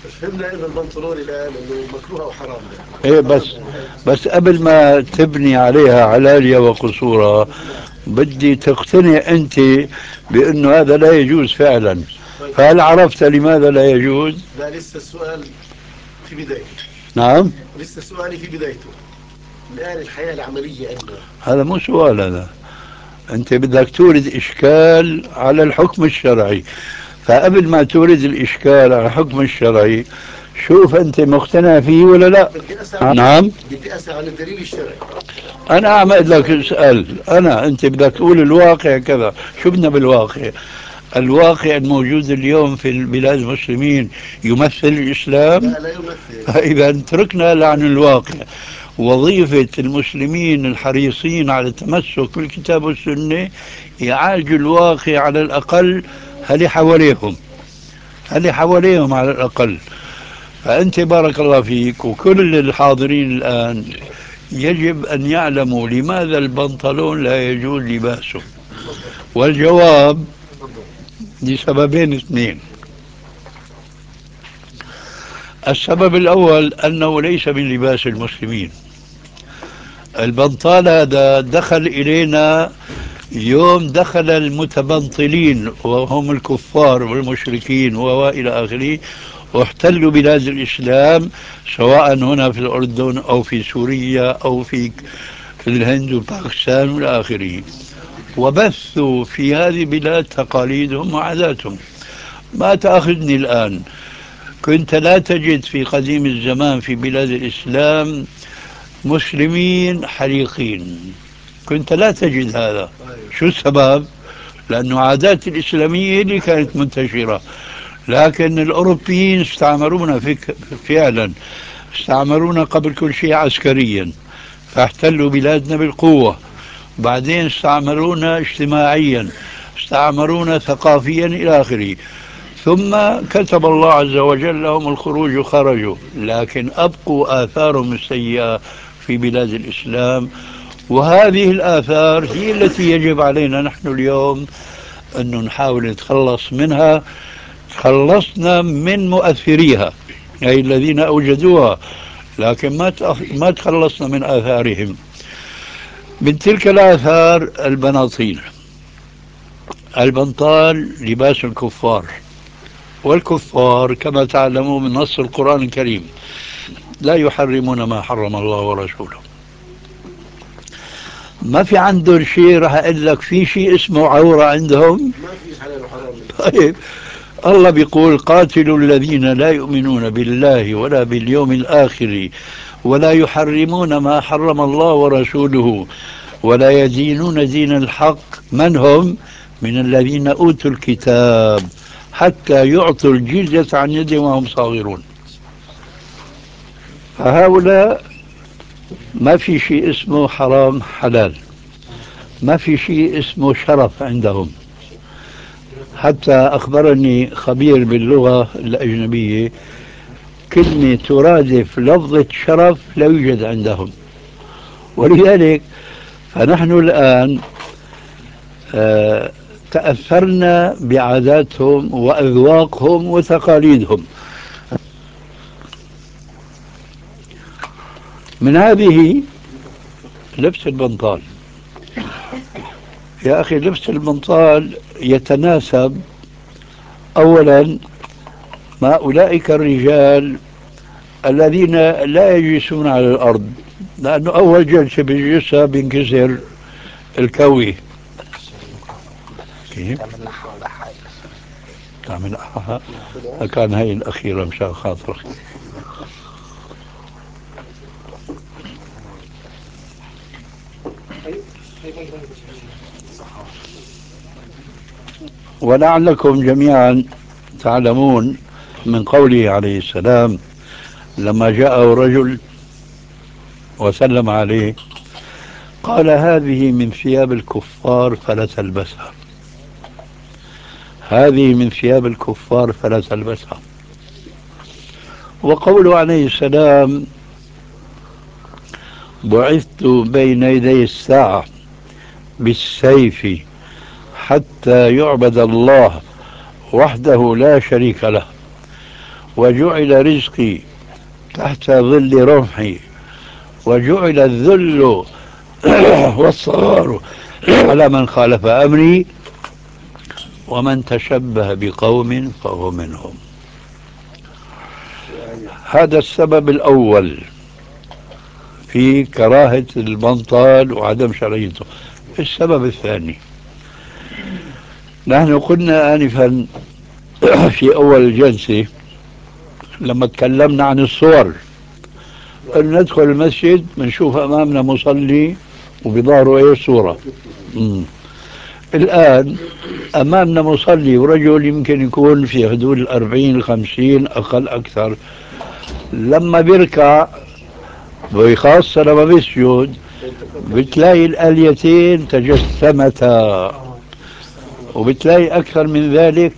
فهمنا إذا البنطلون الآن إنه مكروه أو حرام يعني. إيه بس قبل ما تبني عليها علالية وقصورها بدي تقتنع أنت بأنه هذا لا يجوز فعلا. طيب. فهل عرفت لماذا لا يجوز؟ لا، لسه السؤال في بدايته. نعم. لسه سؤالي في بدايته. الآن الحياة العملية عندنا. هذا مو سؤال هذا، أنت بدك تورد إشكال على الحكم الشرعي. فقبل ما تورد الإشكال على الحكم الشرعي شوف أنت مقتنع فيه ولا لا. بدي أسأل. نعم. بدي أسأل عن الدليل الشرعي. أنا أعمل لك اسأل، أنت بدك تقول الواقع كذا. شو بدنا بالواقع؟ الواقع الموجود اليوم في البلاد المسلمين يمثل الإسلام. لا، لا يمثل. فإذا تركنا عن الواقع. وظيفة المسلمين الحريصين على التمسك بالكتاب والسنة يعالجوا الواقع على الأقل. هل حواليهم على الأقل. فأنت بارك الله فيك وكل الحاضرين الآن يجب أن يعلموا لماذا البنطلون لا يجوز لباسه. تفضل. والجواب تفضل. لسببين اثنين. السبب الأول أنه ليس من لباس المسلمين. البنطال هذا دخل إلينا يوم دخل المتبنطلين وهم الكفار والمشركين وإلى آخره، واحتلوا بلاد الإسلام، سواء هنا في الأردن أو في سوريا أو في الهند وباكستان والى آخره، وبثوا في هذه البلاد تقاليدهم وعاداتهم. ما تأخذني الآن، كنت لا تجد في قديم الزمان في بلاد الإسلام مسلمين حريقين، كنت لا تجد هذا. شو السبب؟ لأنه عادات الإسلامية اللي كانت منتشرة، لكن الأوروبيين استعمرونا فعلا استعمرونا قبل كل شيء عسكريا، فاحتلوا بلادنا بالقوة. بعدين استعمرونا اجتماعيا، استعمرونا ثقافيا إلى آخره. ثم كتب الله عز وجل لهم الخروج وخرجوا، لكن أبقوا آثارهم السيئة في بلاد الإسلام. وهذه الآثار هي التي يجب علينا نحن اليوم أن نحاول نتخلص منها. تخلصنا من مؤثريها، أي الذين أوجدوها، لكن ما تخلصنا من آثارهم. من تلك الآثار البناطيل. البنطال لباس الكفار، والكفار كما تعلمون من نص القرآن الكريم لا يحرمون ما حرم الله ورسوله. ما في عندهم شيء راح أقول لك في شيء اسمه عورة عندهم. ما في حلال وحرام من طيب، الله بيقول قاتلوا الذين لا يؤمنون بالله ولا باليوم الآخر ولا يحرمون ما حرم الله ورسوله ولا يدينون دين الحق. من هم؟ من الذين أوتوا الكتاب حتى يعطوا الجزية عن يد وهم صاغرون. فهؤلاء ما في شيء اسمه حرام حلال، ما في شيء اسمه شرف عندهم. حتى أخبرني خبير باللغة الأجنبية كلمة ترادف لفظة شرف لا يوجد عندهم. ولذلك فنحن الآن آه، تأثرنا بعاداتهم وأذواقهم وتقاليدهم. من هذه لبس البنطال. يا أخي لبس البنطال يتناسب أولا مع أولئك الرجال الذين لا يجلسون على الأرض، لأنه أول جلسة بيجلسها بينكسر الكوي. كيف؟ تعمل أحها. كان هاي الأخيرة مشان خاطرك. ولعلكم جميعا تعلمون من قوله عليه السلام لما جاءه رجل وسلم عليه قال هذه من ثياب الكفار فلا تلبسها، هذه من ثياب الكفار فلا تلبسها. وقوله عليه السلام بعثت بين يدي الساعة بالسيف حتى يعبد الله وحده لا شريك له وجعل رزقي تحت ظل رمحي، وجعل الذل والصغار على من خالف أمري، ومن تشبه بقوم فهو منهم. هذا السبب الأول في كراهة البنطال وعدم شرعيته. السبب الثاني، نحن قلنا آنفا في أول الجلسة لما تكلمنا عن الصور، أن ندخل المسجد بنشوف أمامنا مصلي وبظهره إيه صورة. الآن أمامنا مصلي ورجل يمكن يكون في حدود 40 50 أقل أكثر، لما بيركع وخاصة لما بيسجد بتلاقي الآليتين تجسمتا، وبتلاقي أكثر من ذلك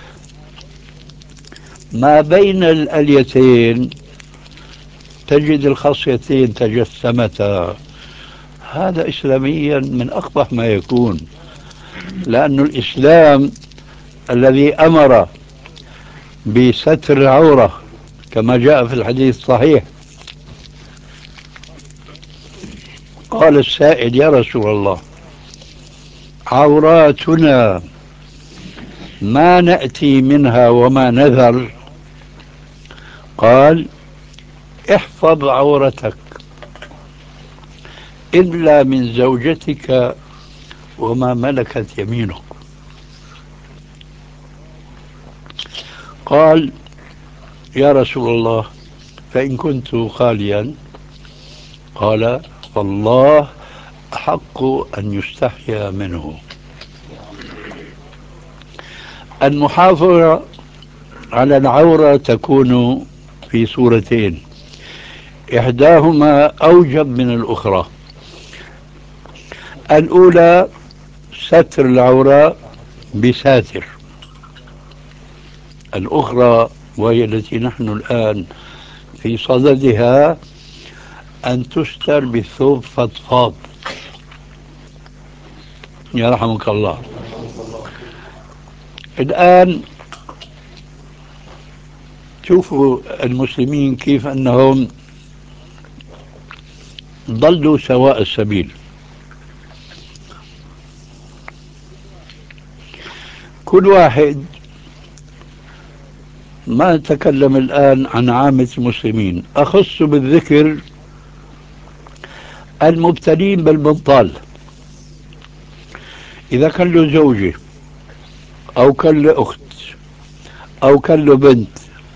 ما بين الآليتين تجد الخاصيتين تجسمتا. هذا إسلاميا من أقبح ما يكون، لأن الإسلام الذي أمر بستر العورة كما جاء في الحديث الصحيح، قال السائل: يا رسول الله، عوراتنا ما نأتي منها وما نذر؟ قال: احفظ عورتك إلا من زوجتك وما ملكت يمينك. قال: يا رسول الله، فإن كنت خاليا؟ قال: فالله أحق أن يستحيا منه. المحافظة على العورة تكون في صورتين، إحداهما أوجب من الأخرى. الأولى ستر العورة بساتر، الأخرى وهي التي نحن الآن في صددها أن تستر بثوب فضفاض. يرحمك الله. الآن شوفوا المسلمين كيف أنهم ضلوا سواء السبيل. كل واحد، ما أتكلم الآن عن عامة المسلمين، أخص بالذكر المبتلين بالبنطال. إذا كان له زوجة أو كان له أخت أو كان له بنت،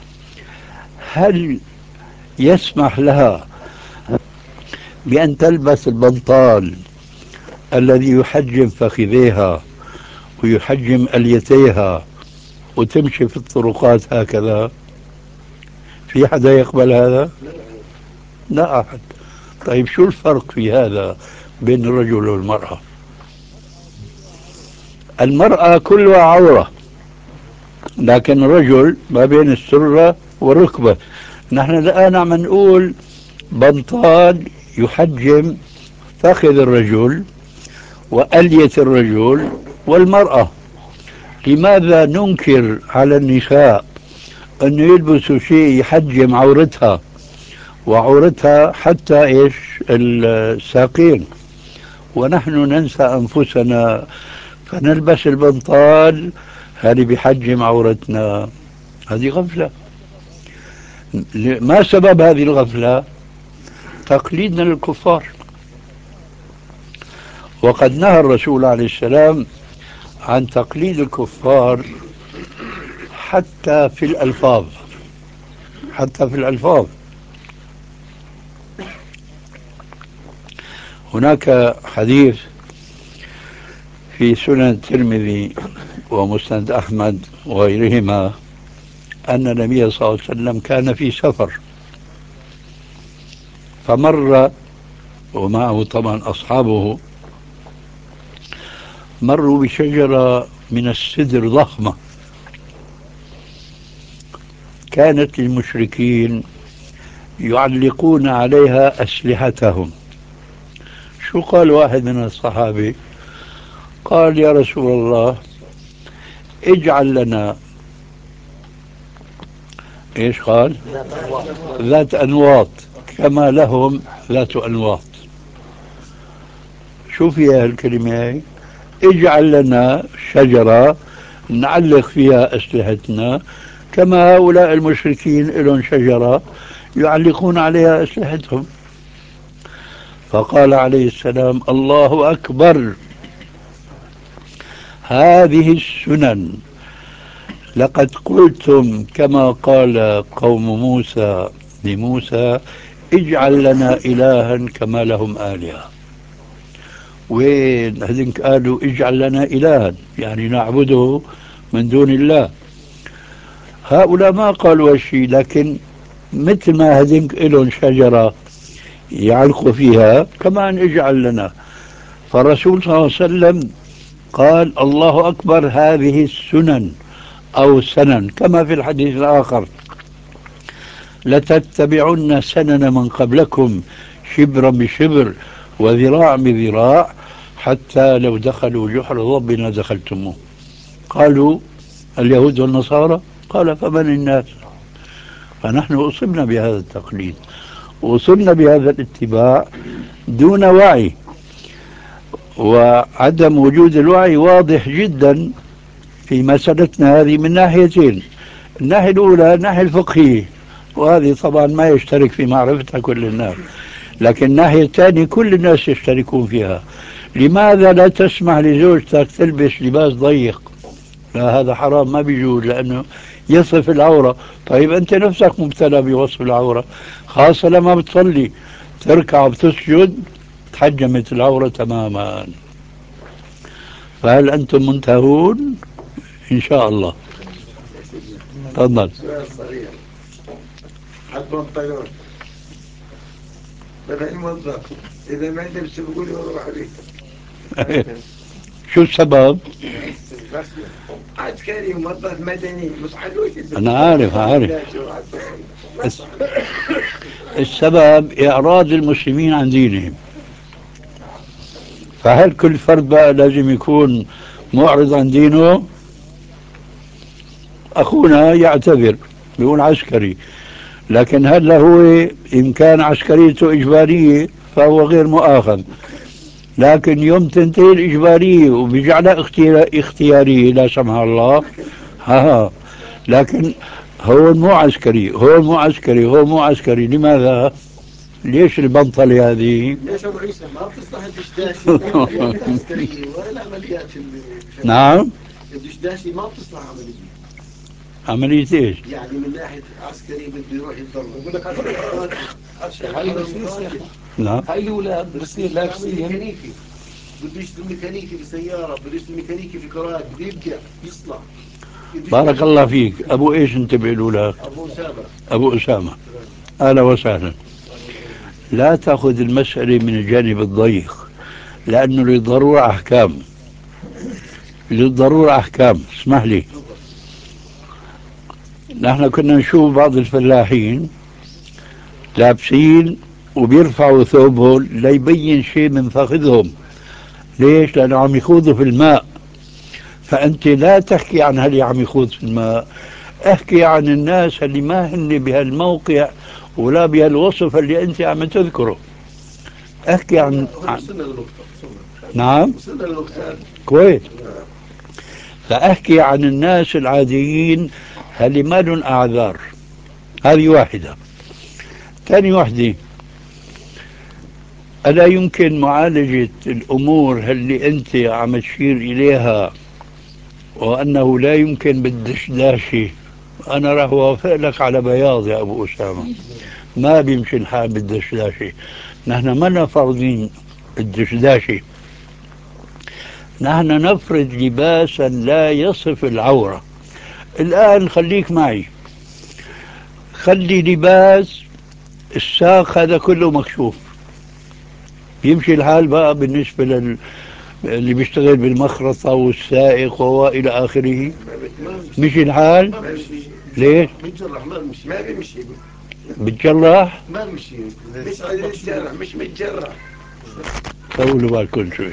هل يسمح لها بأن تلبس البنطال الذي يحجم فخذيها ويحجم أليتيها وتمشي في الطرقات هكذا؟ في حدا يقبل هذا؟ لا أحد. طيب شو الفرق في هذا بين الرجل والمرأة؟ المرأة كلها عورة، لكن الرجل ما بين السرة والركبة. نحن الآن عم نقول بنطال يحجم فخذ الرجل وألية الرجل والمرأة. لماذا ننكر على النساء أن يلبسوا شيء يحجم عورتها وعورتها حتى إيش الساقين، ونحن ننسى أنفسنا فنلبس البنطال هذه بحجم عورتنا؟ هذه غفلة. ما سبب هذه الغفلة؟ تقليدنا للكفار. وقد نهى الرسول عليه السلام عن تقليد الكفار حتى في الألفاظ، حتى في الألفاظ. هناك حديث في سنن الترمذي ومسند أحمد وغيرهما أن النبي صلى الله عليه وسلم كان في سفر، فمر ومعه طبعا أصحابه، مروا بشجرة من السدر ضخمة كانت للمشركين يعلقون عليها أسلحتهم. شو قال واحد من الصحابة؟ قال: يا رسول الله، اجعل لنا إيش قال؟ ذات أنواط. ذات أنواط كما لهم ذات أنواط. شو فيها الكلمة هاي؟ اجعل لنا شجرة نعلق فيها أسلحتنا كما هؤلاء المشركين لهم شجرة يعلقون عليها أسلحتهم. فقال عليه السلام: الله أكبر، هذه السنن، لقد قلتم كما قال قوم موسى لموسى: اجعل لنا إلها كما لهم آلهة. وين هذنك قالوا اجعل لنا إلها يعني نعبده من دون الله؟ هؤلاء ما قالوا هالشيء، لكن مثل ما هذنك لهم شجرة يعلقوا فيها كمان اجعل لنا. فالرسول صلى الله عليه وسلم قال: الله أكبر، هذه السنن أو سنن، كما في الحديث الآخر: لتتبعن سنن من قبلكم شبرا بشبر وذراع بذراع حتى لو دخلوا جحر ضب لدخلتموه. قالوا: اليهود والنصارى؟ قال: فمن الناس؟ فنحن أصبنا بهذا التقليد، وأصبنا بهذا الاتباع دون وعي، وعدم وجود الوعي واضح جدا في مسألتنا هذه من ناحيتين: الناحية الأولى الناحية الفقهية، وهذه طبعا ما يشترك في معرفتها كل الناس، لكن الناحية الثانية كل الناس يشتركون فيها. لماذا لا تسمح لزوجتك تلبس لباس ضيق؟ لا، هذا حرام، ما بيجوز، لأنه يصف العورة. طيب أنت نفسك مبتلى بوصف العورة، خاصة لما بتصلي تركع وبتسجد تحجمت العورة تماما. فهل أنتم منتهون؟ إن شاء الله. تفضل. سؤال صغير. حد بنطلون بدأ الموظف إذا ما لبس بيقول روح عليه. شو السبب؟ عسكري موظف مدني مش حلوش. أنا عارف. السبب إعراض المسلمين عن دينهم. فهل كل فرد بقى لازم يكون معرض عن دينه؟ أخونا يعتذر بيقول عسكري، لكن هل هو إن كان عسكريته إجبارية فهو غير مؤاخذ، لكن يوم تنتهي الإجبارية وبيجعلها اختيارية لا سمح الله، ها، لكن هو مو عسكري. لماذا؟ ليش البنطلة هذه؟ ليش ابو عيسى ما بتصلح الدشداشي العسكريه ولا العمليات نعم. الدشداشي ما بتصلح عمليه. عملية ايش؟ يعني من ناحيه عسكري بده يروح يتضرب بقول لك هاي نعم. هاي الأولاد بصير لابسين ميكانيكي، بده يشتغل ميكانيكي بسياره، بده يشتغل ميكانيكي في كراج، بده يبدع يصلح. بارك الله فيك. أبو إيش أنت بيقولوا لك؟ أبو أسامة. أبو أسامة، أهلا وسهلا. لا تأخذ المسألة من الجانب الضيق، لأنه للضرورة أحكام. اسمح لي، نحن كنا نشوف بعض الفلاحين لابسين وبيرفعوا ثوبهم ليبين شيء من فخذهم. ليش؟ لأنه عم يخوضوا في الماء. فأنت لا تحكي عن اللي عم يخوض في الماء، احكي عن الناس اللي ما هن بهالموقع ولا بهالوصف اللي أنت عم تذكره. احكي عن نعم كويس. فأحكي عن الناس العاديين اللي ما لهم أعذار. هذه واحدة. ثاني واحدة: ألا يمكن معالجة الأمور اللي أنت عم تشير إليها، وأنه لا يمكن بالدشداشة؟ أنا راح أوافق لك على بياض يا أبو أسامة، ما بيمشي الحال بالدشداشة. نحن ما فرضين الدشداشة، نحن نفرض لباسا لا يصف العورة. الآن خليك معي، خلي لباس الساق هذا كله مكشوف، يمشي الحال بقى بالنسبة اللي بيشتغل بالمخرطة والسائق وإلى آخره؟ مشي الحال؟ ليش؟ ما بيمشي. بتجرح؟ ما بيمشي. مش متجرح، مش متجرح. طولوا بالكم شوي.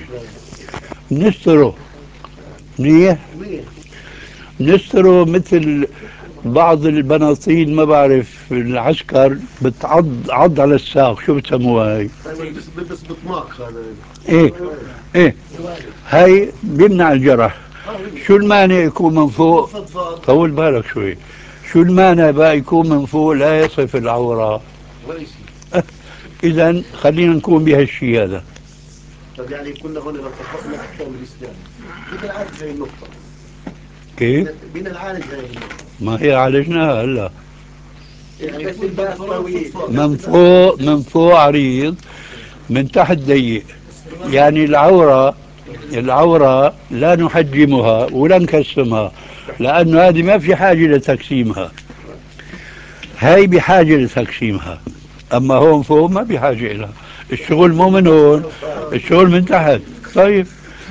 نستره منيح، نستره مثل بعض البناطيل ما بعرف العسكر عض على الساق، شو بتسموها هي؟ بس بطماق هذا. ايه ايه، هاي بيمنع الجرح. شو المانع يكون من فوق؟ طول بالك شوي. شو المانع بقى يكون من فوق لا يصف العورة؟ ولا شيء. اذا خلينا نكون بهالشيء هذا. طب يعني كنا هون لو طبقنا احكام الاسلام بدنا نعالج هاي النقطة. كيف؟ بدنا نعالج هاي النقطة. ما هي عالجناها هلا. يعني بس الباب طويل. من فوق عريض، من تحت ضيق. يعني العورة لا نحجمها ولا نكسمها، لأنه هذه ما في حاجة لتقسيمها، هاي بحاجة لتقسيمها. أما هون فوق ما بحاجة لها. الشغل مو من هون، الشغل من تحت. طيب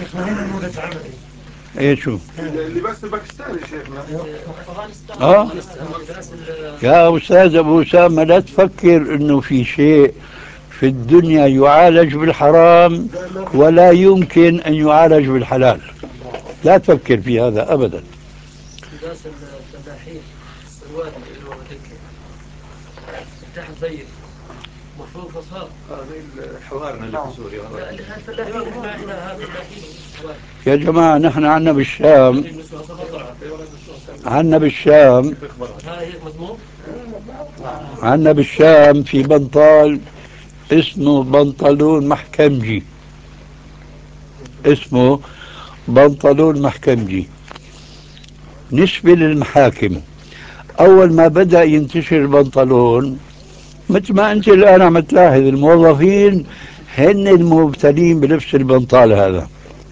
ايه شو اللباس الباكستاني شيخنا. اه يا أستاذ أبو أسامة، لا تفكر أنه في شيء في الدنيا يعالج بالحرام ولا يمكن أن يعالج بالحلال. لا تفكر في هذا أبدا. لباس الفلاحين السروال اللي هو دكة تحت ضيق مفروض فصال. زي الحوارنا اللي في سوريا. لا اللي الفلاحين احنا هذا الفلاحين يا جماعة نحن عنا بالشام، عنا بالشام عنا بالشام في بنطال اسمه بنطلون محكمجي، اسمه بنطلون محكمجي. نسبة للمحاكم، أول ما بدأ ينتشر البنطلون مثل ما أنت الآن عم تلاحظ الموظفين هن المبتلين بلبس البنطال هذا.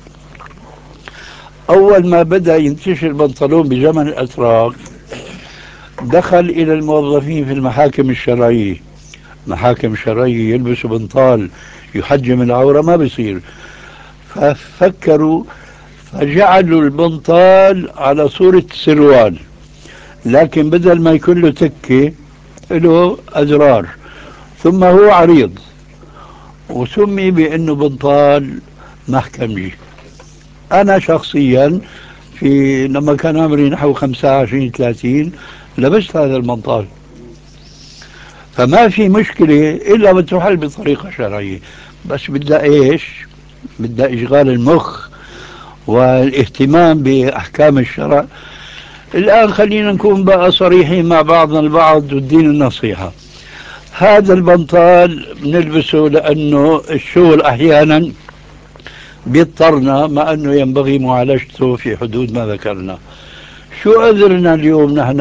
أول ما بدأ ينتشر البنطلون بزمن الأتراك دخل إلى الموظفين في المحاكم الشرعية. محاكم شرعية يلبسوا بنطال يحجم العورة ما بيصير، ففكروا فجعلوا البنطال على صورة سروال، لكن بدل ما يكون له تكة له أزرار، ثم هو عريض وسمي بأنه بنطال محكمجي. أنا شخصيا لما كان عمري نحو 25-30 لبست هذا البنطال، فما في مشكلة إلا بتحل بطريقة شرعية. بس بدها إيش؟ بدها إشغال المخ والاهتمام بأحكام الشرع. الآن خلينا نكون بقى صريحين مع بعضنا البعض والدين النصيحة. هذا البنطال بنلبسه لأنه الشغل أحيانا بيضطرنا، مع أنه ينبغي معالجته في حدود ما ذكرنا. شو عذرنا اليوم نحن